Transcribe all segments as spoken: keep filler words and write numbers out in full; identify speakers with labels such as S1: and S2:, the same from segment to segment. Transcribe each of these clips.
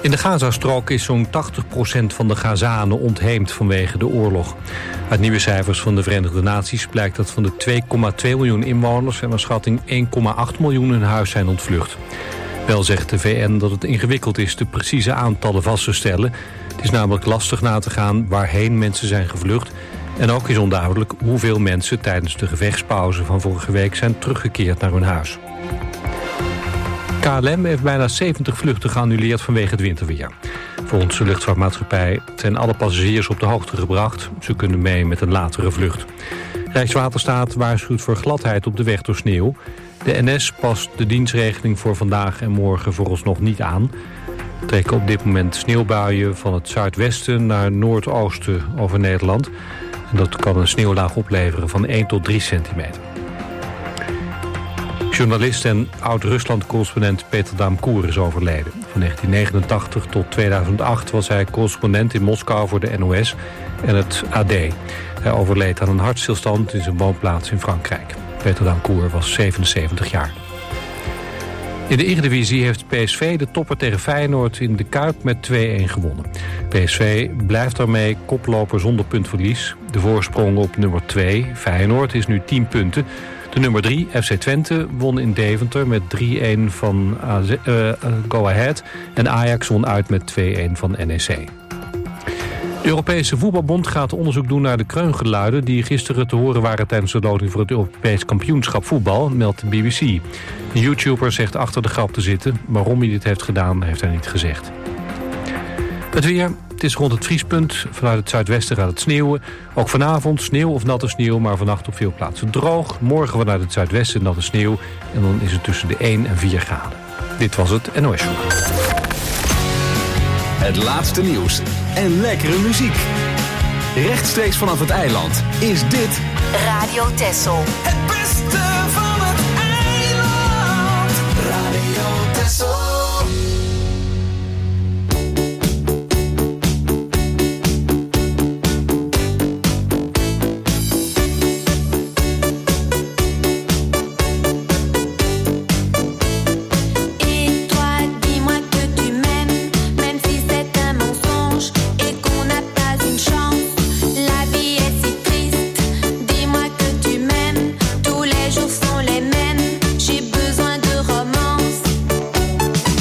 S1: In de Gazastrook is zo'n tachtig procent van de Gazanen ontheemd vanwege de oorlog. Uit nieuwe cijfers van de Verenigde Naties blijkt dat van de twee komma twee miljoen inwoners en naar schatting één komma acht miljoen hun huis zijn ontvlucht. Wel zegt de V N dat het ingewikkeld is de precieze aantallen vast te stellen. Het is namelijk lastig na te gaan waarheen mensen zijn gevlucht. En ook is onduidelijk hoeveel mensen tijdens de gevechtspauze van vorige week zijn teruggekeerd naar hun huis. K L M heeft bijna zeventig vluchten geannuleerd vanwege het winterweer. Volgens de luchtvaartmaatschappij zijn alle passagiers op de hoogte gebracht. Ze kunnen mee met een latere vlucht. Rijkswaterstaat waarschuwt voor gladheid op de weg door sneeuw. De N S past de dienstregeling voor vandaag en morgen vooralsnog niet aan. Er trekken op dit moment sneeuwbuien van het zuidwesten naar noordoosten over Nederland. En dat kan een sneeuwlaag opleveren van één tot drie centimeter. Journalist en oud-Rusland-correspondent Peter Damkour is overleden. Van negentien negenentachtig tot tweeduizend acht was hij correspondent in Moskou voor de N O S en het A D. Hij overleed aan een hartstilstand in zijn woonplaats in Frankrijk. Peter Damkour was zevenenzeventig jaar. In de Eredivisie heeft P S V de topper tegen Feyenoord in de Kuip met twee-een gewonnen. P S V blijft daarmee koploper zonder puntverlies. De voorsprong op nummer twee, Feyenoord, is nu tien punten. De nummer drie, F C Twente, won in Deventer met drie-een van uh, Go Ahead. En Ajax won uit met twee-een van N E C. De Europese Voetbalbond gaat onderzoek doen naar de kreungeluiden die gisteren te horen waren tijdens de loting voor het Europees kampioenschap voetbal, meldt de B B C. Een YouTuber zegt achter de grap te zitten. Waarom hij dit heeft gedaan, heeft hij niet gezegd. Het weer. Het is rond het vriespunt. Vanuit het zuidwesten gaat het sneeuwen. Ook vanavond sneeuw of natte sneeuw, maar vannacht op veel plaatsen droog. Morgen vanuit het zuidwesten natte sneeuw. En dan is het tussen de één en vier graden. Dit was het N O S-journaal.
S2: Het laatste nieuws en lekkere muziek. Rechtstreeks vanaf het eiland is dit
S3: Radio Texel.
S4: Het beste van het eiland. Radio Texel.
S3: Tous les jours sont les mêmes, j'ai besoin de romance.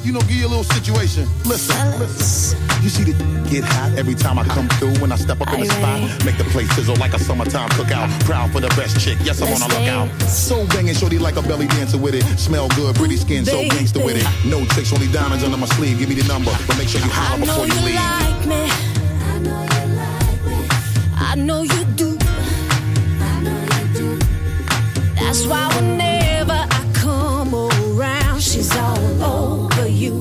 S5: you know, give you a little situation. Listen, listen. You see the get hot every time I come through. When I step up in the spot, make the place sizzle like a summertime cookout. Proud for the best chick, yes, I'm on a lookout. So banging, shorty like a belly dancer with it. Smell good, pretty skin, so gangster with it. No tricks, only diamonds under my sleeve. Give me the number, but make sure you holler before you leave.
S6: Like me. I know you like me. I know you do. I know you do. That's why whenever I come around, she's all over you.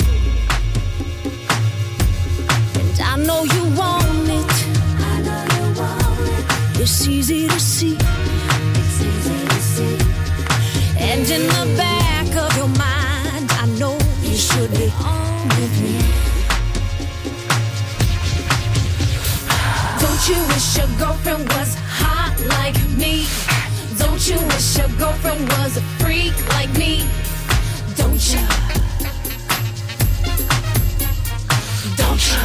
S6: And I know you want it. I know you want it. It's easy to see. It's easy to see. And in the back of your mind, I know you should be on with me. Don't you wish your girlfriend was hot like me? Don't you wish your girlfriend was a freak like me? Don't you? Don't you?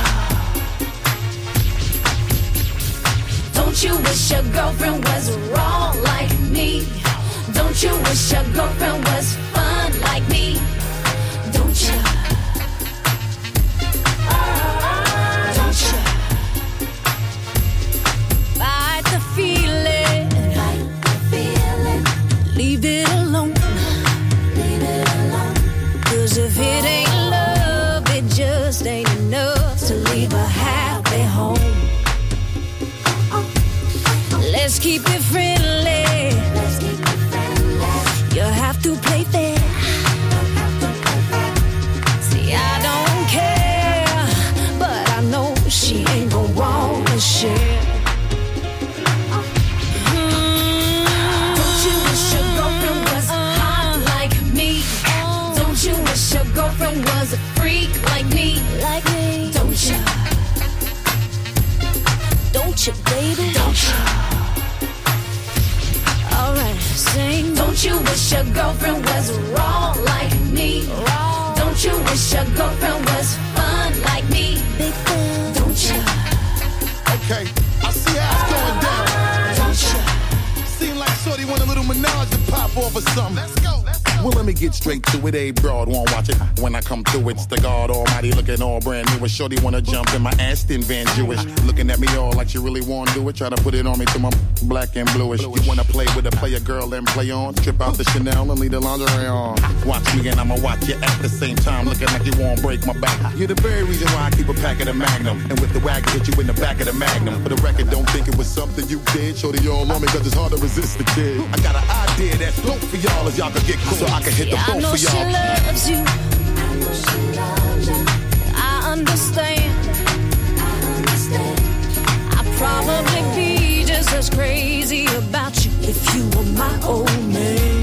S6: Don't you wish your girlfriend was raw like me? Don't you wish your girlfriend was fun like me? Don't you? Don't you? Fight the feeling. Fight the feeling. Leave it alone. Leave it alone. 'Cause if it ain't love, it just ain't enough to leave a happy home. Let's keep it friendly. Let's keep it friendly. You have to play fair. See, I don't care, but I know she ain't gon' wanna share. Don't you wish your girlfriend was hot like me? Don't you wish your girlfriend was a freak like me? Like me? Don't you? Don't you, baby? Don't you? Alright, sing. Don't you wish your girlfriend was raw like me? Raw. Don't you wish your girlfriend was fun like me? Big fun. Don't you?
S5: Okay, I see how it's going down.
S6: Don't you?
S5: Seem like shorty want a little menage to pop off or something. Let's go, let's go. Well, let me get straight to it. A broad won't watch it. When I come through, it's the God Almighty looking all brand new. A shorty wanna jump in my Aston Van Jewish. Looking at me all like she really wanna do it. Try to put it on me till my black and bluish. You wanna play with a player girl and play on? Trip out the Chanel and leave the lingerie on. Watch me and I'ma watch you at the same time. Looking like you won't break my back. You're the very reason why I keep a pack of the Magnum. And with the wagon, hit you in the back of the Magnum. For the record, don't think it was something you did. Shorty all on me cause it's hard to resist the kid. I got an idea that's dope for y'all as y'all can get cool. So I can hit the phone for y'all.
S6: She loves you. I know she loves you. I understand. I understand. I'd probably be just as crazy about you if you were my old man.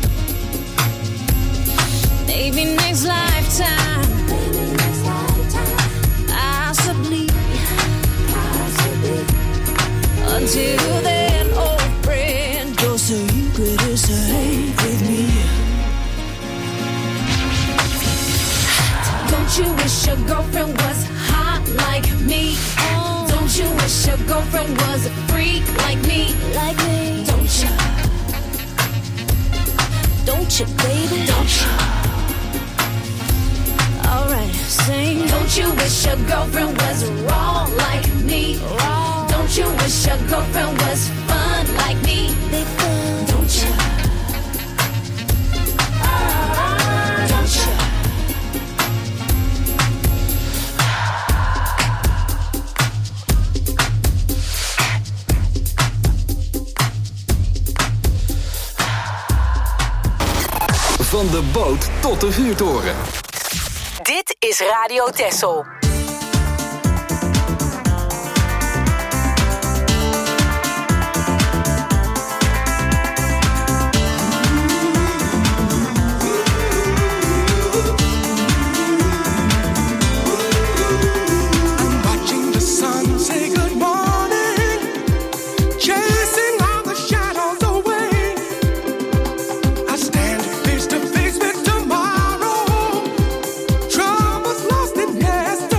S6: Maybe next lifetime. Maybe next lifetime. Possibly. Possibly. Until then, old friend, your secret is safe with me. Don't you wish your girlfriend was hot like me? Don't you wish your girlfriend was a freak like me? Like me? Don't you? Don't you, baby? Don't you? Alright, sing. Don't you wish your girlfriend was raw like me? Raw. Don't you wish your girlfriend was fun like me? Big fun. Don't you? Don't you?
S2: Van de boot tot de vuurtoren.
S3: Dit is Radio Texel.
S7: Face to face with tomorrow. Troubles lost in yesterday.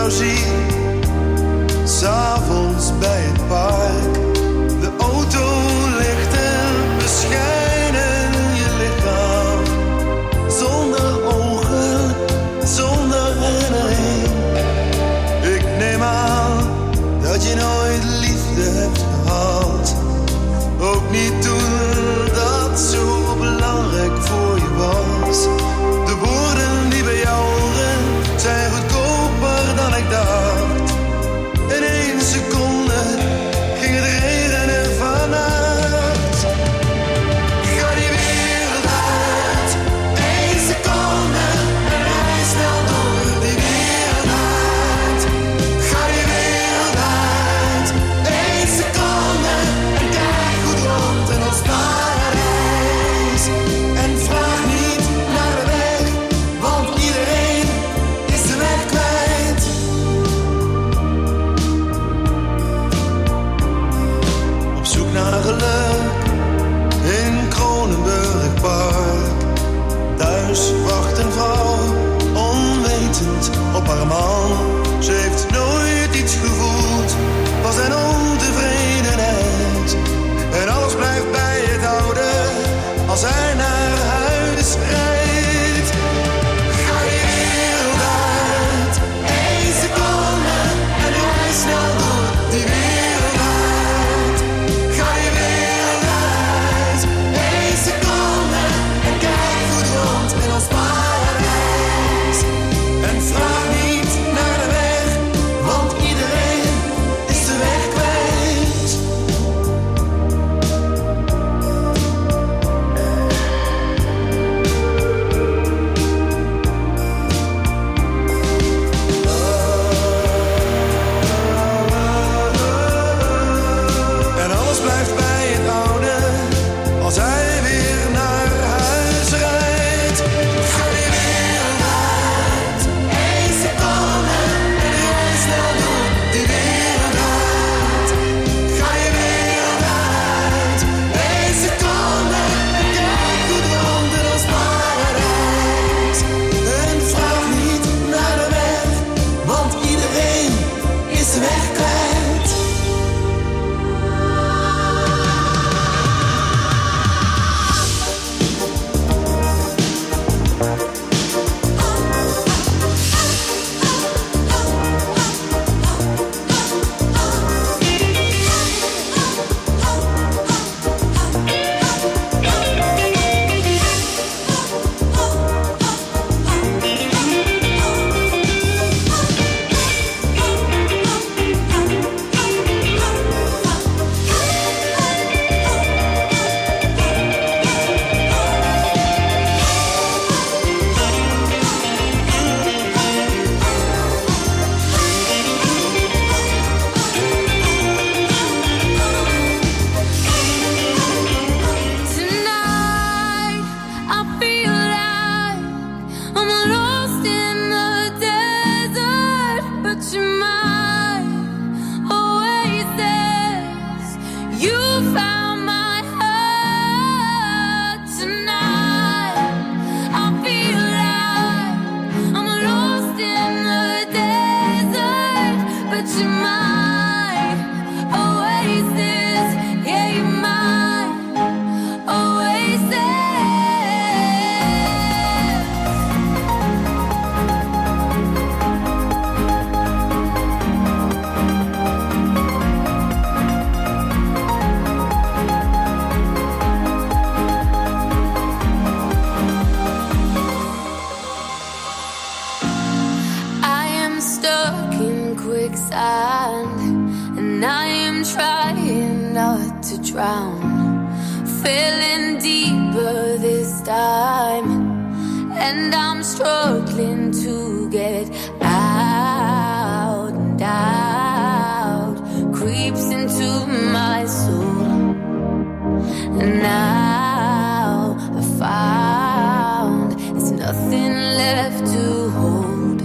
S7: zie, 's'avonds bij het park. De auto ligt en beschijnen je lichaam. Zonder ogen, zonder herinnering. Ik neem aan dat je nooit liefde hebt gehad. Ook niet toen dat zo belangrijk voor je was. De woorden die bij jou horen zijn goedkoper dan ik dacht. In één seconde ging het regenen vannacht. Ga die wereld uit, één seconde en rij snel door die wereld uit. Ga die wereld uit, één seconde en kijk goed rond in ons paradijs. En vraag niet naar de weg, want iedereen is de weg kwijt. Op zoek naar geluk in Kronenburg Park. Thuis wacht een vrouw, onwetend op haar man. Ze heeft nooit iets gevoeld, was een ontevredenheid. En alles blijft bij het oude, als hij naar huis rijdt. Ga je wereld uit, één seconde en rij snel door die wereld uit. Ga je wereld uit, één seconde en kijk goed rond in ons paradijs. En vraag niet naar de weg, want iedereen is de weg kwijt. En alles blijft bij het oude, als hij weer naar huis rijdt. Ga die wereld uit, één seconde en rij snel door die wereld uit. Ga je wereld uit, één seconde en kijk goed rond in ons paradijs. En vraag niet naar de weg, want iedereen is de weg kwijt.
S6: Tonight, I feel like I'm lost in the desert, but you're my oasis. You found my heart. Tonight, I feel like I'm lost in the desert, but you're my oasis. Yeah, you're my oasis. I am stuck in quicksand, and I am trying not to drown. Feeling deeper this time, and I'm struggling to get out. And out creeps into my soul, and now I found there's nothing left to hold.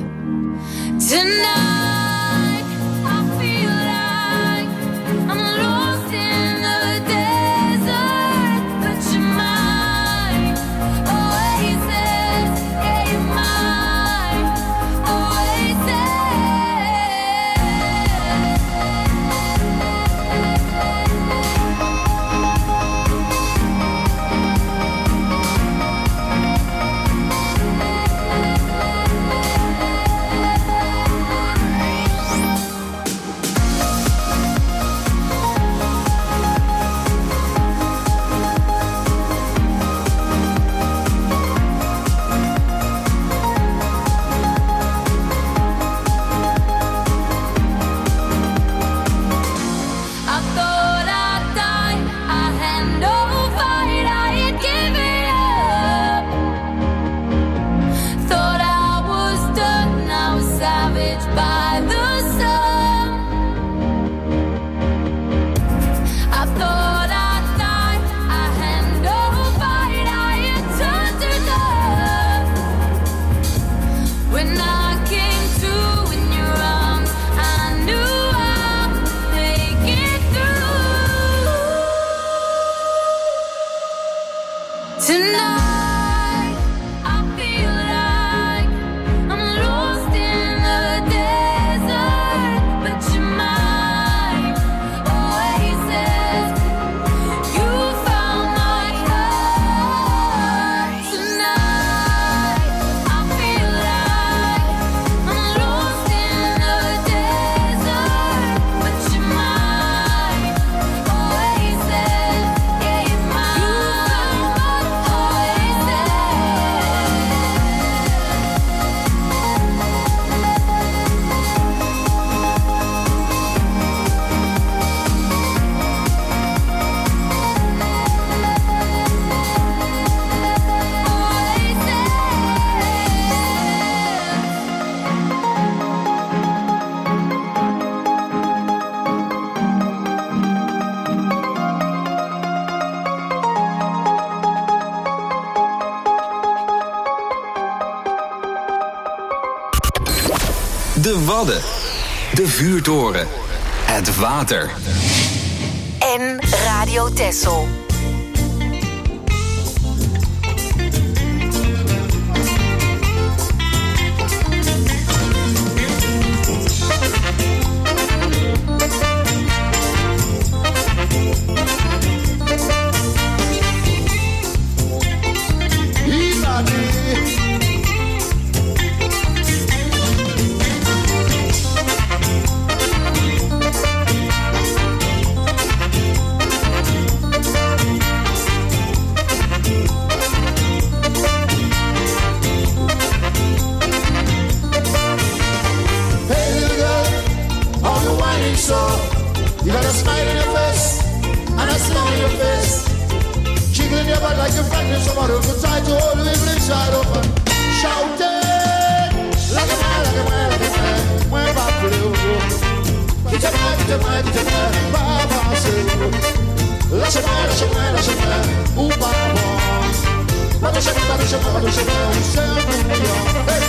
S6: Tonight, I feel like I'm lost in the desert, but
S2: Wadden. De vuurtoren. Het water.
S3: En Radio Texel.
S8: You got a smile on your face and a smile on your face. Jiggling your butt like you're frightened somebody who try to hold you inside open. Shouting like a man, like a man, like a man. When back to you, get your mind, get your mind, get your mind. Baba say, lash a man, lash a man, lash a man. Ooh, Baba. Baba say, Baba say, Baba say, Baba say, hey.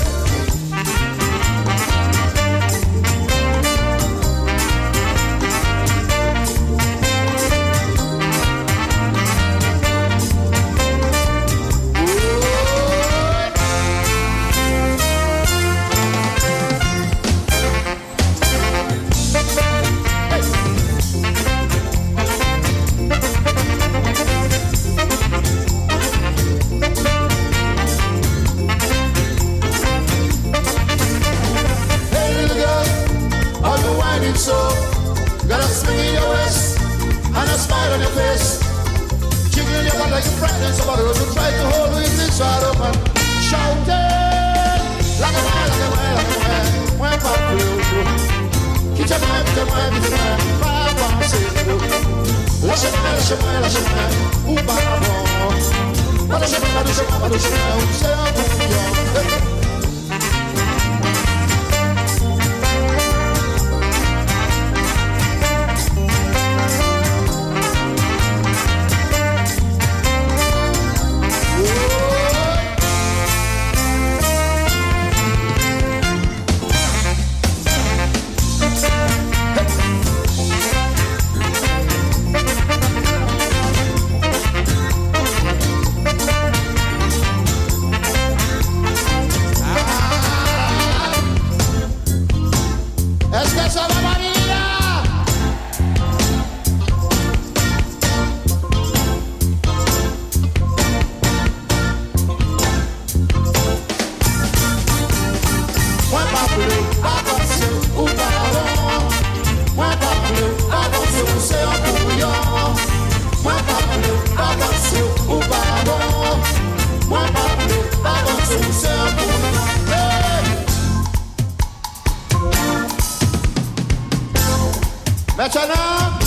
S9: Maintenant,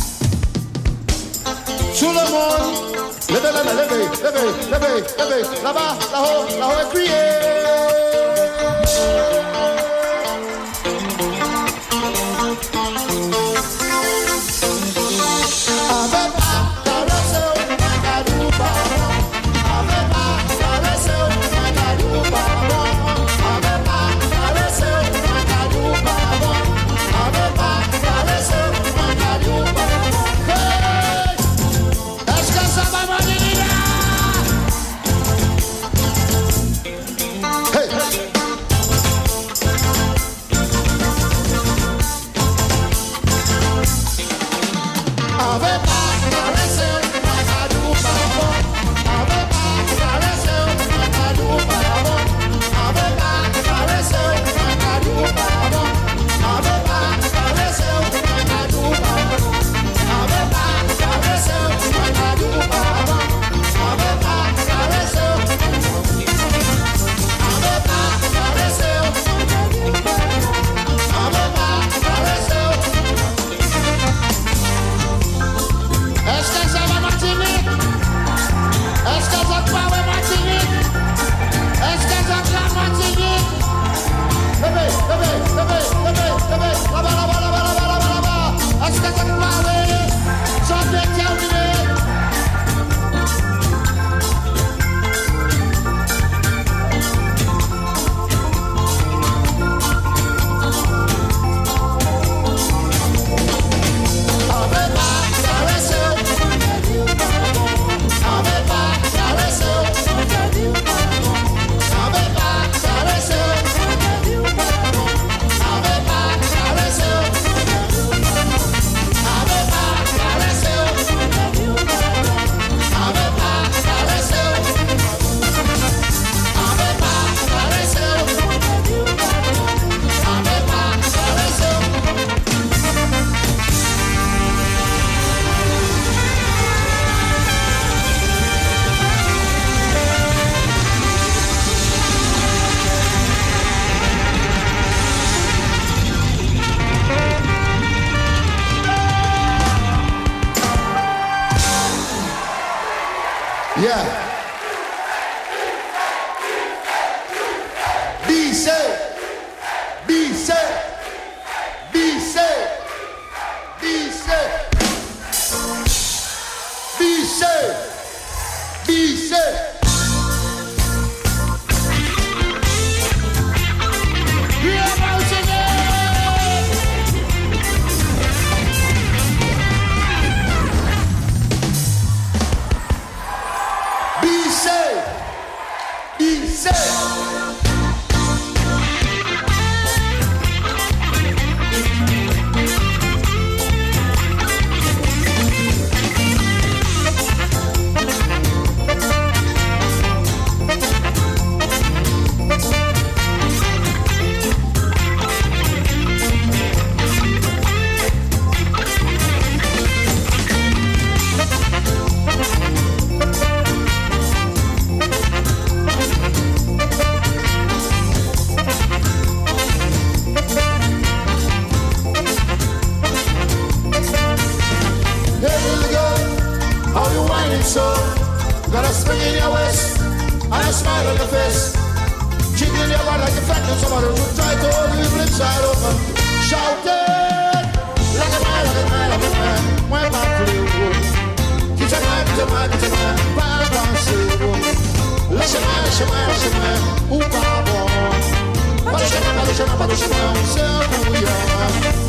S9: tout le monde, levez, levez, levez, levez, levez, levez, là-bas, là-haut, là-haut, et criez. Yeah. Be safe. Be safe. Be safe. Be safe. Be safe. Be safe. Be safe. Be safe. So, got a spring in your waist and a smile on your face. Jiggling your body like a fat and somebody who try to hold you flip side open. Shouting like a man, like a man, like a man. When my crew, keep your mind, keep your mind, keep your mind. Bye, bye, see. Lash your man, lash your man, lash your man. Ooh, bye, bye. Badish your man, badish your man, badish your man. Say, ooh, yeah.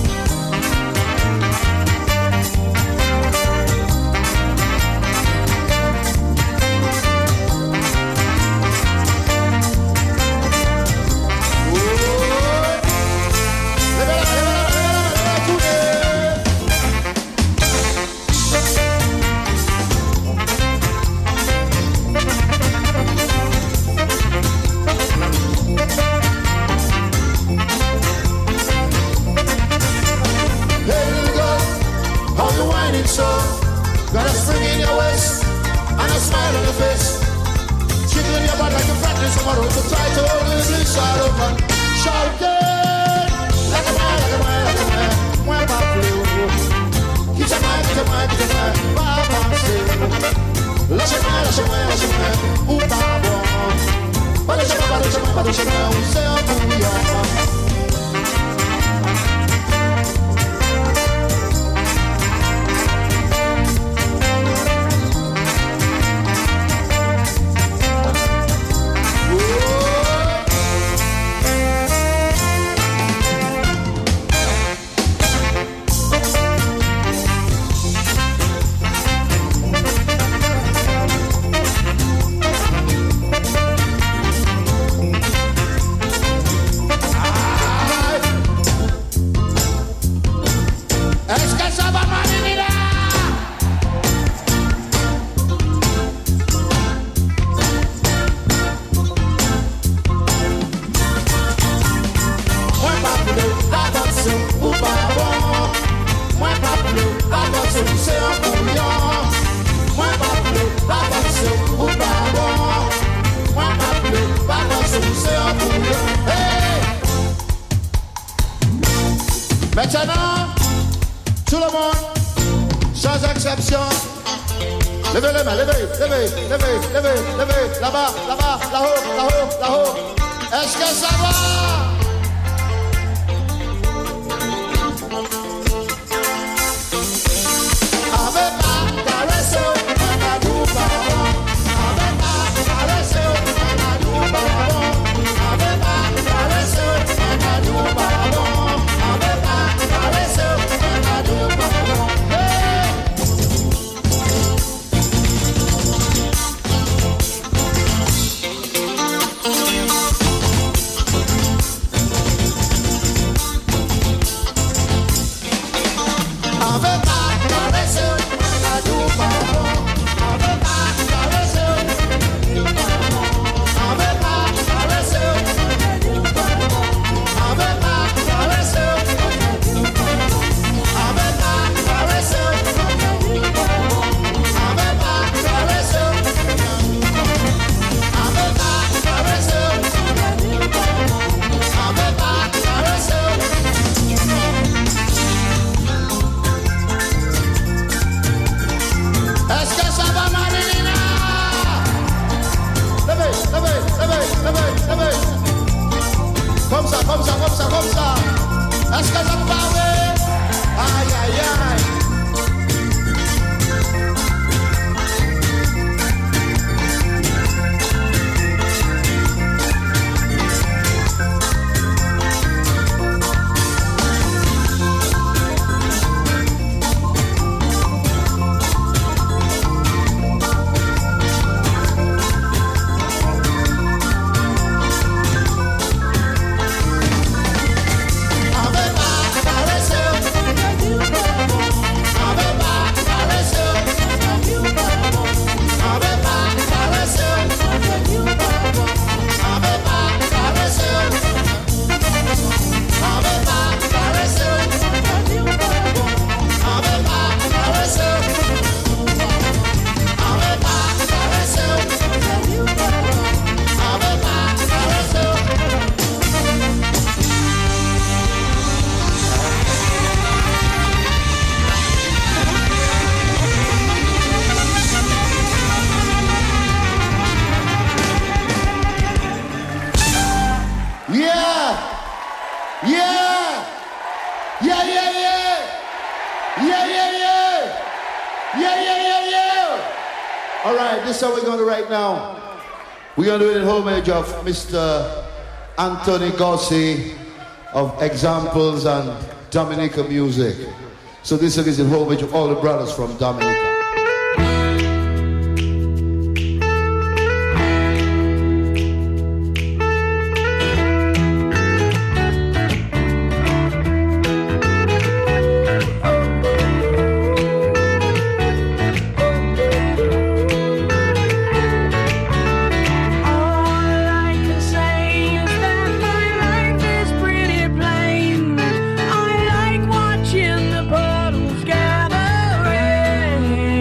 S9: So, got a spring in your waist and a smile on your face. Jiggling your butt like a fat tomorrow to try to hold you blue side open. Shouting like a man, like a man, like a man. When my blue, keep your mind, keep your mind, keep your mind. Baba say, lash your man, lash your man, lash your man. Ooh, baba, badish your man, badish your man, badish your man. We say, ooh, yeah. Maintenant, tout le monde, sans exception, levez les mains, levez, levez, levez, levez, levez, là-bas, là-bas, là-haut, là-haut, là-haut. Est-ce que ça va? Avec ma caresse, on a tout pardon. Avec ma caresse, on a tout pardon. Avec ma caresse, on a tout pardon. Avec ma caresse, on a tout pardon. Hey!
S8: Yeah, yeah, yeah, yeah. All right, this is how we're going to do right now. We're going to do it in homage of Mister Anthony Gossi of Examples and Dominica Music. So this is in homage of all the brothers from Dominica.
S6: I like watching the puddles gather in.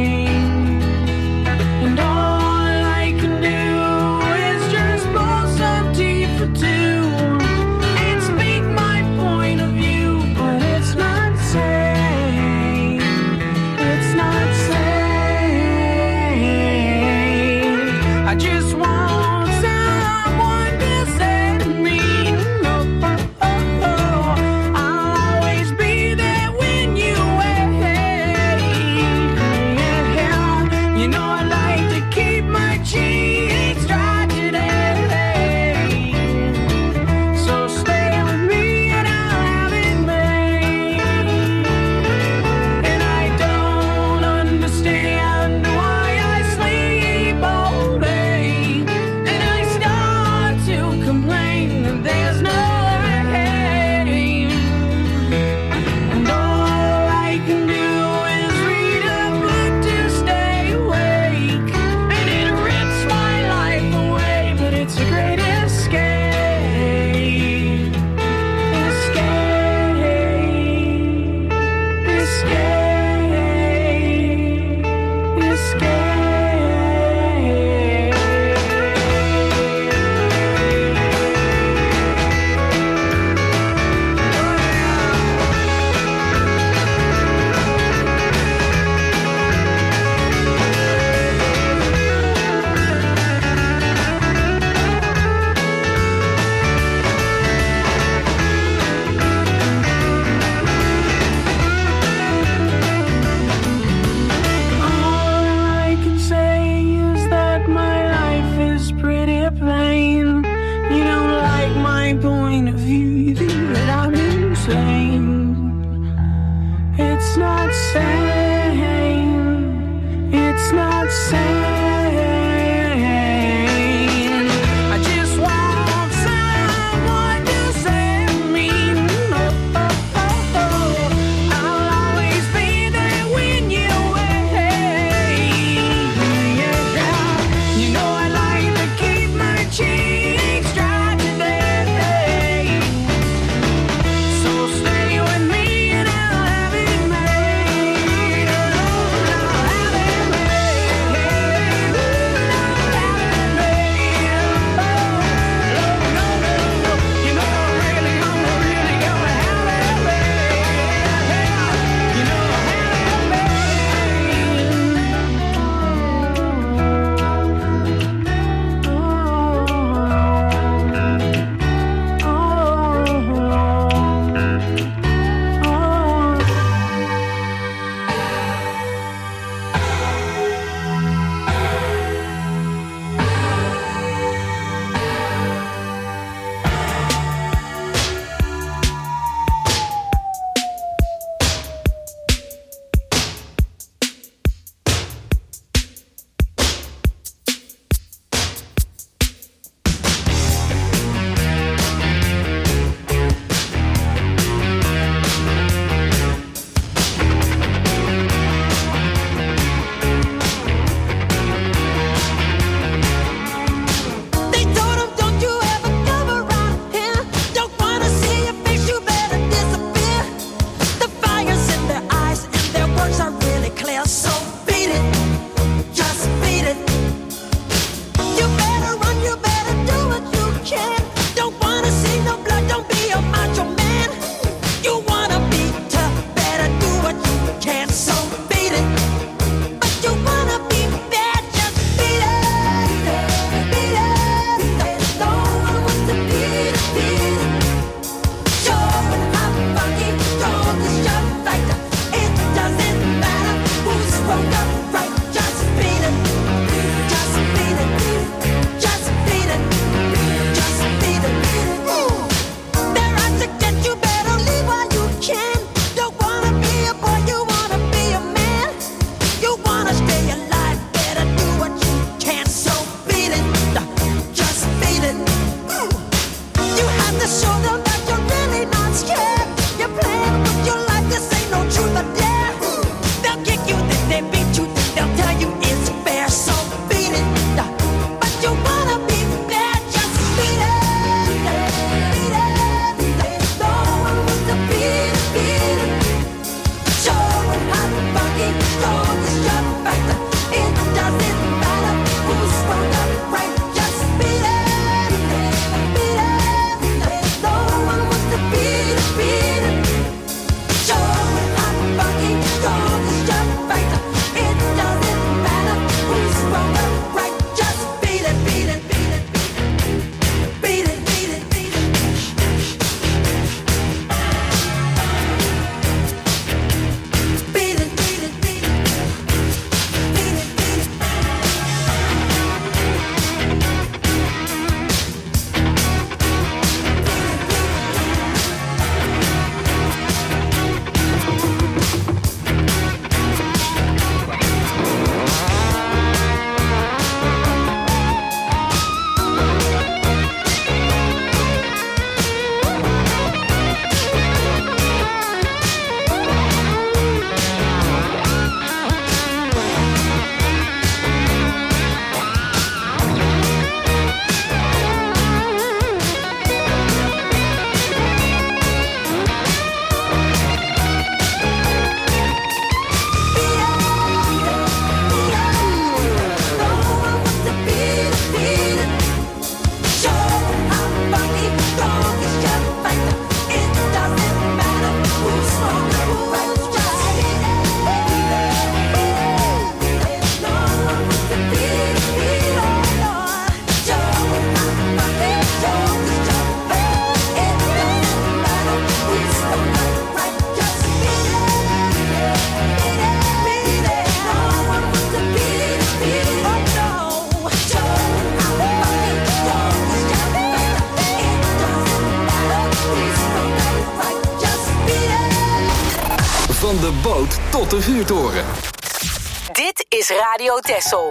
S2: de boot tot de vuurtoren.
S3: Dit is Radio Texel.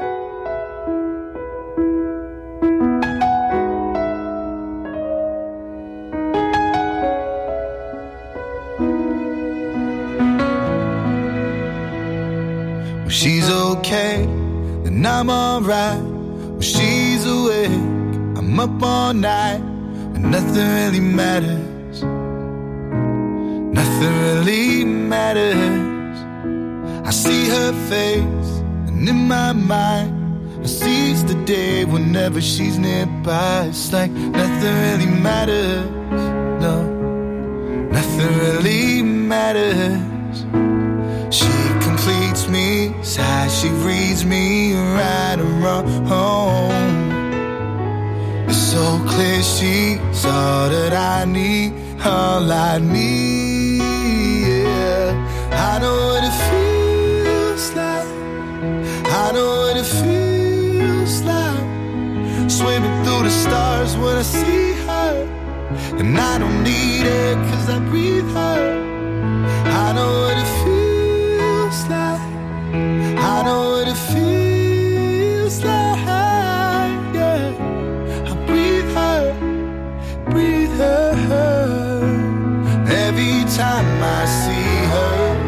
S7: When she's okay, then I'm alright. When she's awake, I'm up all night, and nothing really matters. Nothing really matters. I see her face, and in my mind, I seize the day whenever she's nearby. It's like nothing really matters. No, nothing really matters. She completes me, sighs, she reads me right and wrong. It's so clear she's all that I need, all I need, yeah. I know what it feels like, I know what it feels like, swimming through the stars when I see her, and I don't need it cause I breathe her. I know what it feels like, I know what it feels like, yeah. I breathe her, breathe her, her. Every time I see her,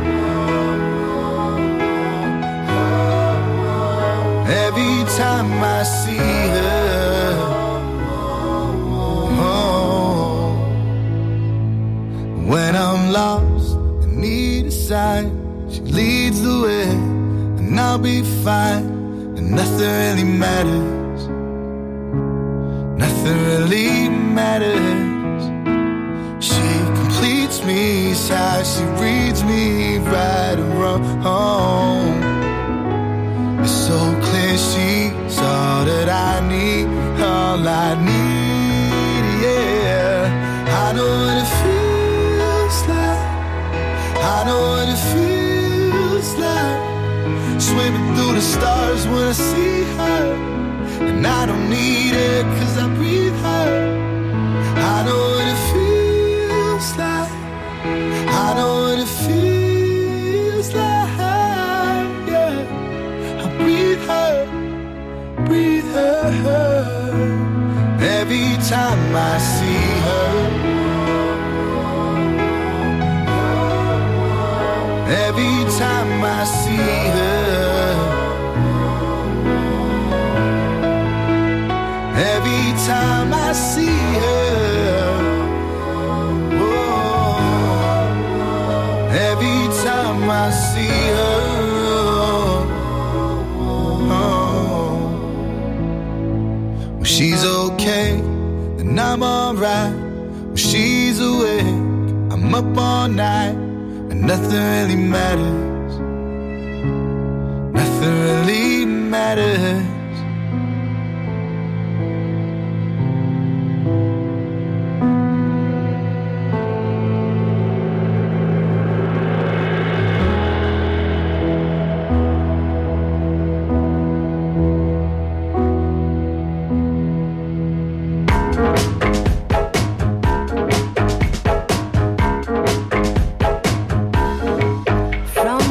S7: every time I see her, oh. When I'm lost and need a sign, she leads the way, and I'll be fine, and nothing really matters. Nothing really matters. She completes me, sighs, she reads me right and wrong. It's so clear she's all that I need, all I need, yeah. I know what it feels like, I know what it feels like, swimming through the stars when I see her, and I don't need it cause I breathe her. I know what it feels like, I know what it feels like, yeah. I breathe her, breathe her, her. Every time I see her, every time I see her, every time I see her, oh, every time I see her, oh. When she's okay, then I'm alright. When she's awake, I'm up all night, and nothing really matters. Nothing really matters.
S6: From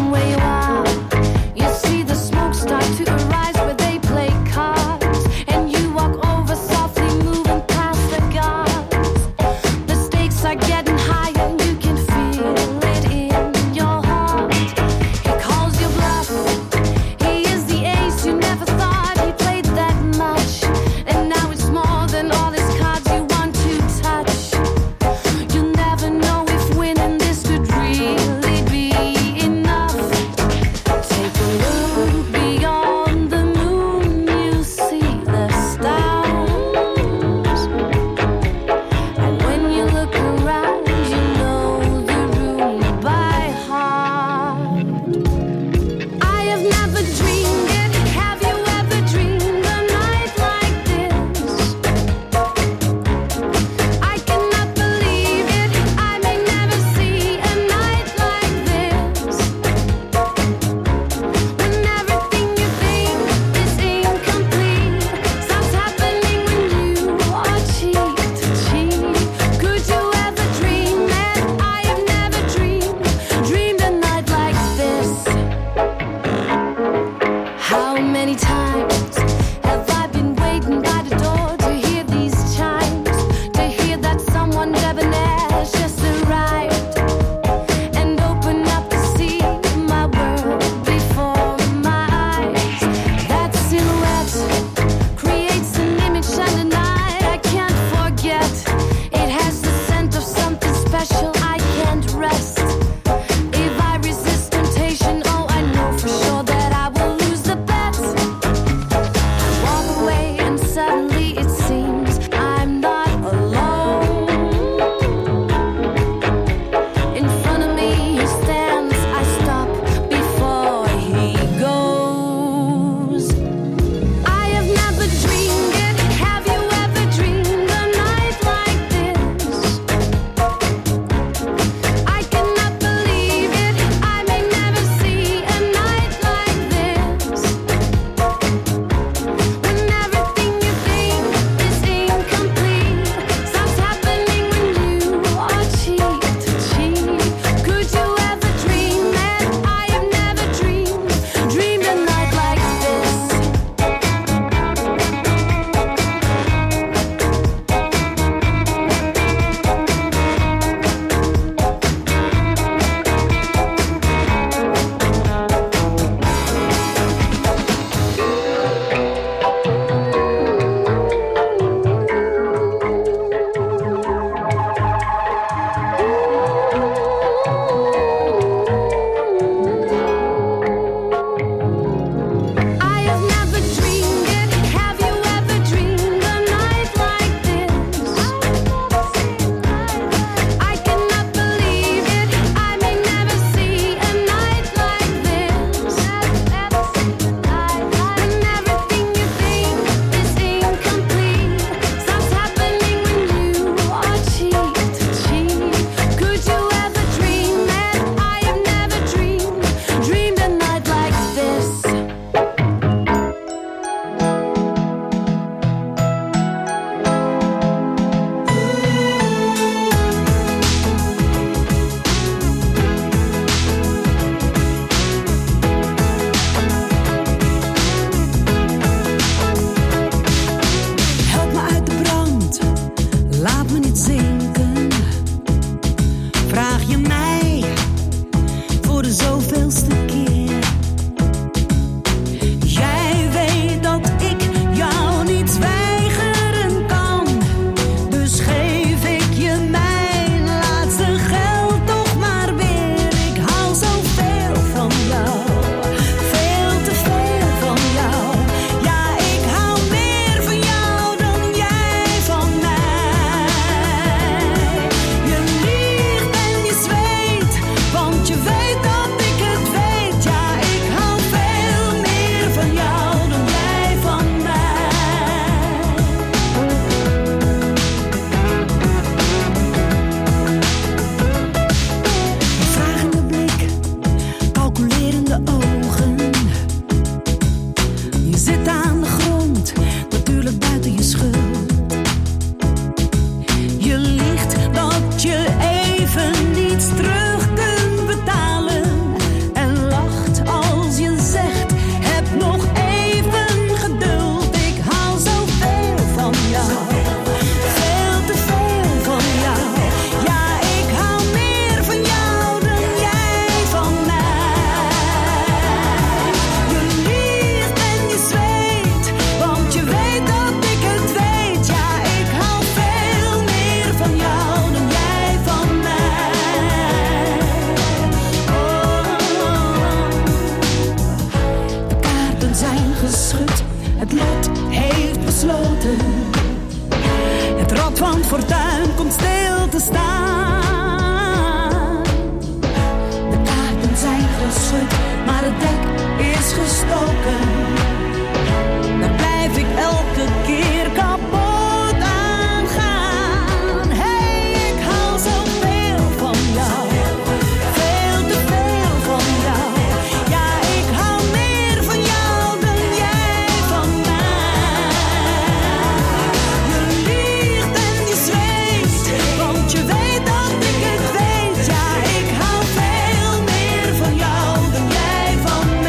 S10: Het lot heeft besloten. Het rad van het fortuin komt stil te staan. De kaarten zijn geschud, maar het dek is gestoken. Daar blijf ik elke keer kapot aan gaan. Hey, ik hou zoveel van jou. Veel te veel van jou. Ja, ik hou meer van jou dan jij van mij. Je liegt en je zweeft, want je weet dat ik het weet. Ja, ik hou veel meer van jou dan jij van mij.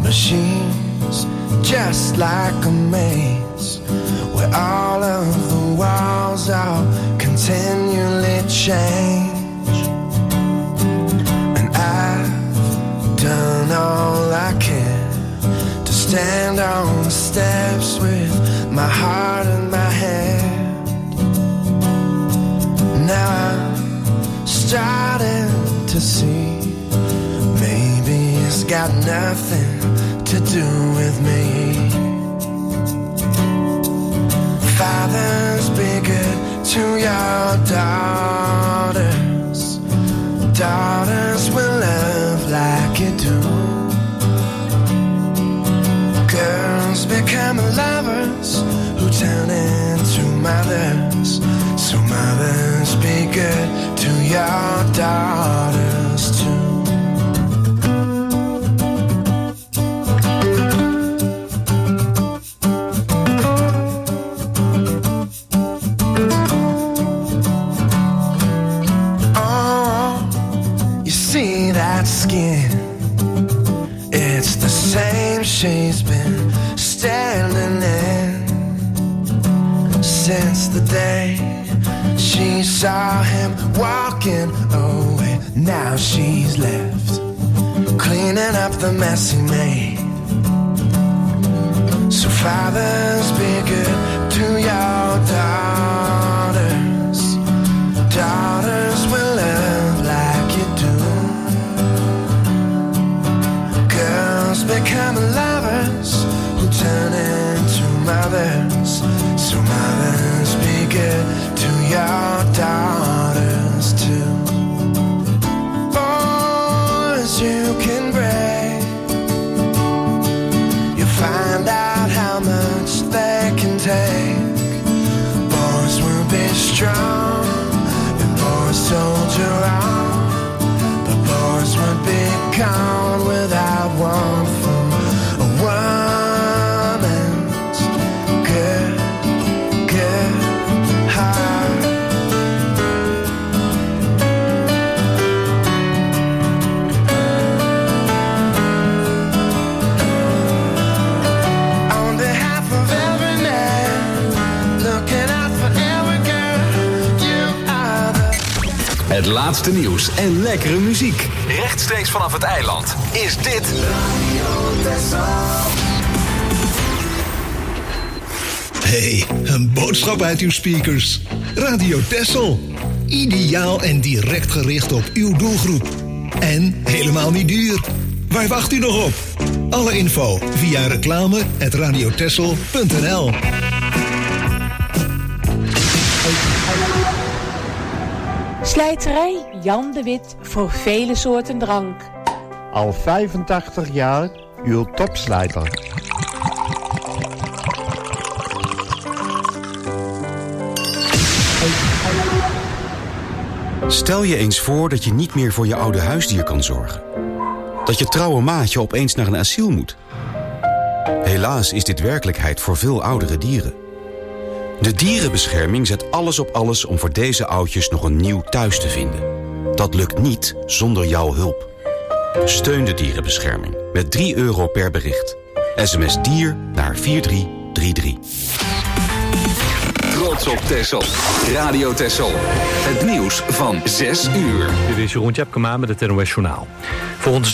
S7: machines, just like a maze, where all of the walls are continually change. And I've done all I can to stand on the steps with my heart in my hand. Now I'm starting to see maybe it's got nothing to do with me. Fathers, be good to your daughters. Daughters will love like you do. Girls become lovers who turn into mothers. So mothers, be good to your daughters too. Skin, it's the same she's been standing in since the day she saw him walking away. Now she's left cleaning up the mess he made. So fathers, be good to your daughters. Daughters will love like you do. Become lovers who turn into mothers. So mothers, be good to your daughters too. Boys, you can break. You find out how much they can take. Boys will be strong and boys soldier on. But boys will be gone without one. Woman's good, good heart. On behalf of every man, looking out for every girl, you are the...
S2: Het laatste nieuws en lekkere muziek. Rechtstreeks vanaf het eiland is dit...
S11: Hey, een boodschap uit uw speakers. Radio Texel. Ideaal en direct gericht op uw doelgroep. En helemaal niet duur. Waar wacht u nog op? Alle info via reclame at radiotexel punt n l.
S12: Slijterij Jan de Wit voor vele soorten drank.
S13: Al vijfentachtig jaar uw topslijter.
S14: Stel je eens voor dat je niet meer voor je oude huisdier kan zorgen. Dat je trouwe maatje opeens naar een asiel moet. Helaas is dit werkelijkheid voor veel oudere dieren. De dierenbescherming zet alles op alles om voor deze oudjes nog een nieuw thuis te vinden. Dat lukt niet zonder jouw hulp. Steun de dierenbescherming met drie euro per bericht. S M S dier naar vier drie drie drie.
S2: Trots op Texel. Radio Texel. Het nieuws van zes uur.
S1: Dit is Jeroen Tjepkema met het N O S Journaal. Volgens